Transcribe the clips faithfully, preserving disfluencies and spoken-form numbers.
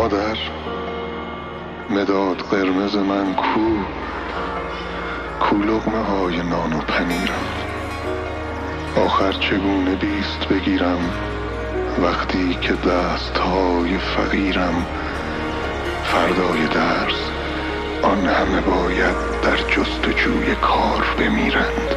مادر، مداد قرمز من کو، کو لقمه های نان و پنیرم. آخر چگونه بیست بگیرم وقتی که دست های فقیرم. فردای درس آن همه باید در جستجوی کار بمیرند.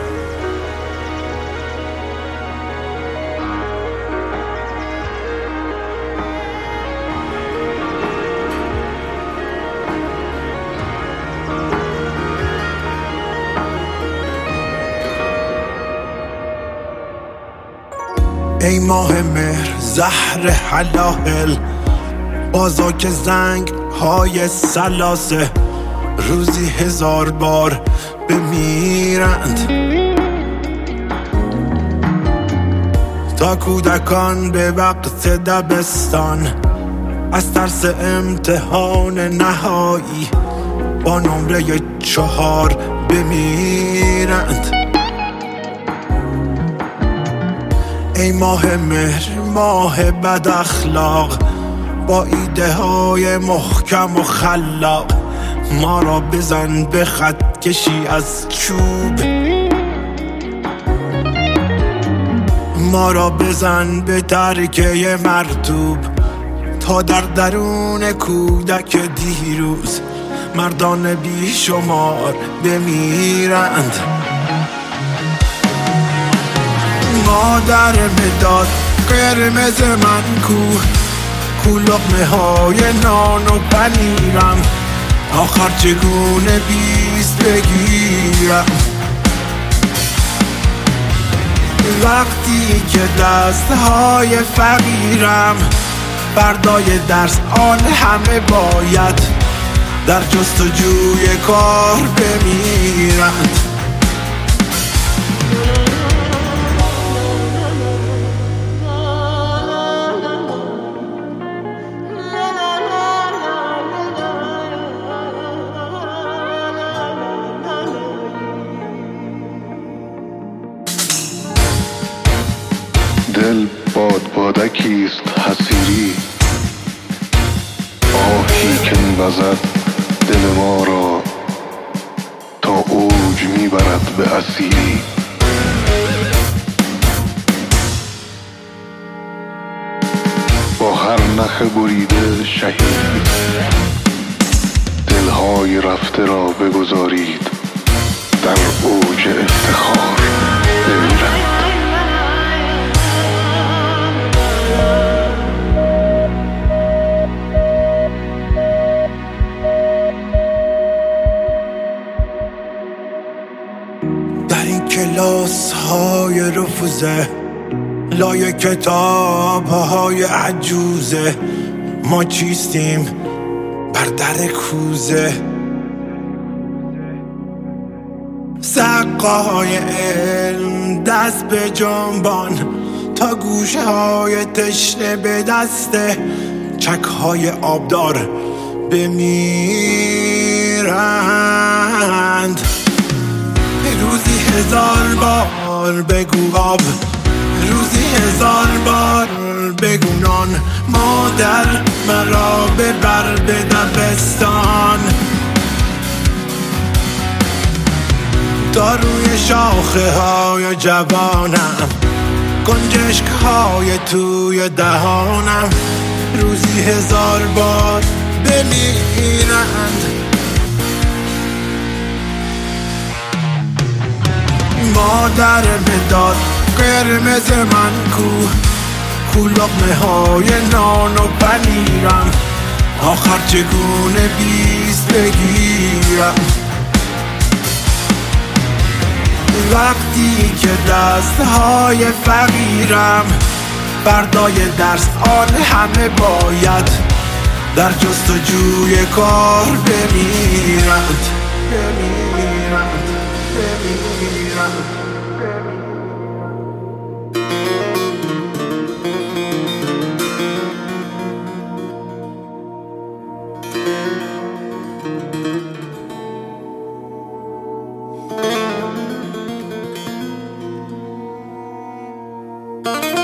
ای ماه مهر زهر حلاهل، بازا که زنگ های سلاسه روزی هزار بار بمیرند. تا کودکان به وقت دبستان از ترس امتحان نهایی با نمره چهار بمیرند. ای ماه مهر ماه بد اخلاق، با ایده های محکم و خلاق ما را بزن به خط کشی از چوب. ما را بزن به ترکه مرطوب تا در درون کودک دیروز مردان بیشمار بمیرند. مادر مداد قرمز من کو، کو لقمه های نان و پنیرم. آخر چگونه بیست بگیرم وقتی که دست های فقیرم. فردای درس آن همه باید در جستجوی کار بمیرند. دل باد بادکیست حسیری، آهی که می‌وزد دل ما را تا اوج میبرد به اسیری. با هر نخ بریده شهید دلهای رفته را بگذارید در اوج افتخار بمیرند. در این کلاس های رفوزه لای کتاب های عجوزه ما چیستیم بر در کوزه. سقه های علم دست به جنبان تا گوشه های تشنه به دسته چک های آبدار بمیرند. روزی هزار بار بگو آب، روزی هزار بار بگو نان. مادر مرا ببر به دبستان تا روی شاخه های جوانم گنجشک های توی دهانم روزی هزار بار بمیرند. مادر مداد قرمز من کو، کو لقمه های نان و پنیرم. آخر چگونه بیست بگیرم وقتی که دست های فقیرم. فردای درس آن همه باید در جستجوی کار بمیرند. بمیرند بمیرند. Thank you.